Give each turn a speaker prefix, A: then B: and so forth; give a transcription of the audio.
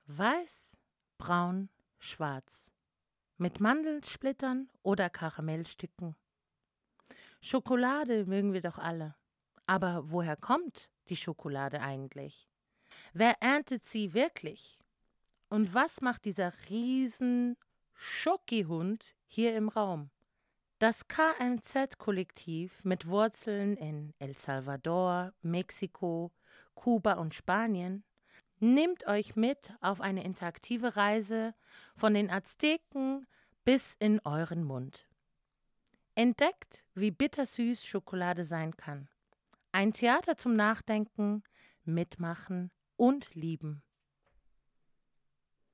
A: Weiß, braun, schwarz. Mit Mandelsplittern oder Karamellstücken. Schokolade mögen wir doch alle. Aber woher kommt die Schokolade eigentlich? Wer erntet sie wirklich? Und was macht dieser riesen Schokihund hier im Raum? Das KMZ-Kollektiv mit Wurzeln in El Salvador, Mexiko, Kuba und Spanien nimmt euch mit auf eine interaktive Reise von den Azteken bis in euren Mund. Entdeckt, wie bittersüß Schokolade sein kann. Ein Theater zum Nachdenken, Mitmachen und Lieben.